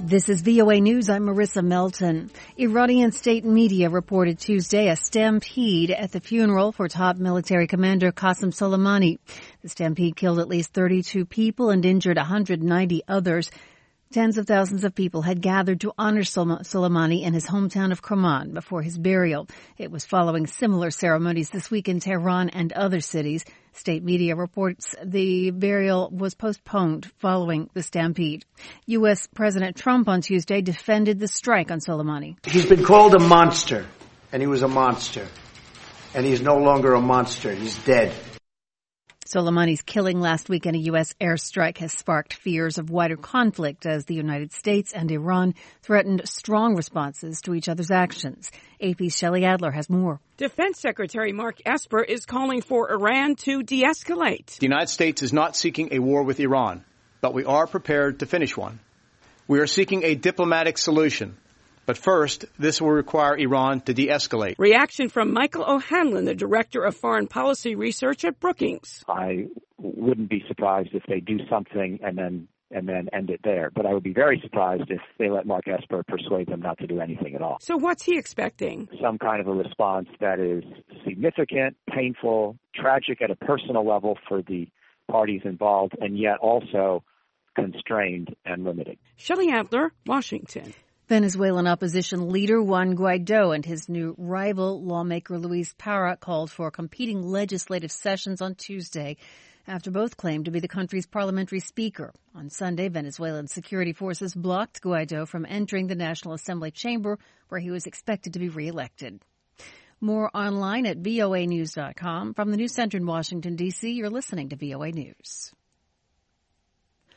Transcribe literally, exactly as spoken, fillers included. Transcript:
This is V O A News. I'm Marissa Melton. Iranian state media reported Tuesday a stampede at the funeral for top military commander Qasem Soleimani. The stampede killed at least thirty-two people and injured one hundred ninety others. Tens of thousands of people had gathered to honor Soleimani in his hometown of Kerman before his burial. It was following similar ceremonies this week in Tehran and other cities. State media reports the burial was postponed following the stampede. U S. President Trump on Tuesday defended the strike on Soleimani. He's been called a monster, and he was a monster. And he's no longer a monster. He's dead. Soleimani's killing last week in a U S airstrike has sparked fears of wider conflict as the United States and Iran threatened strong responses to each other's actions. A P's Shelley Adler has more. Defense Secretary Mark Esper is calling for Iran to de-escalate. The United States is not seeking a war with Iran, but we are prepared to finish one. We are seeking a diplomatic solution. But first, this will require Iran to de-escalate. Reaction from Michael O'Hanlon, the Director of Foreign Policy Research at Brookings. I wouldn't be surprised if they do something and then and then end it there. But I would be very surprised if they let Mark Esper persuade them not to do anything at all. So what's he expecting? Some kind of a response that is significant, painful, tragic at a personal level for the parties involved, and yet also constrained and limited. Shelley Adler, Washington. Venezuelan opposition leader Juan Guaido and his new rival, lawmaker Luis Parra, called for competing legislative sessions on Tuesday after both claimed to be the country's parliamentary speaker. On Sunday, Venezuelan security forces blocked Guaido from entering the National Assembly chamber, where he was expected to be reelected. More online at V O A news dot com. From the News Center in Washington, D C, you're listening to V O A News.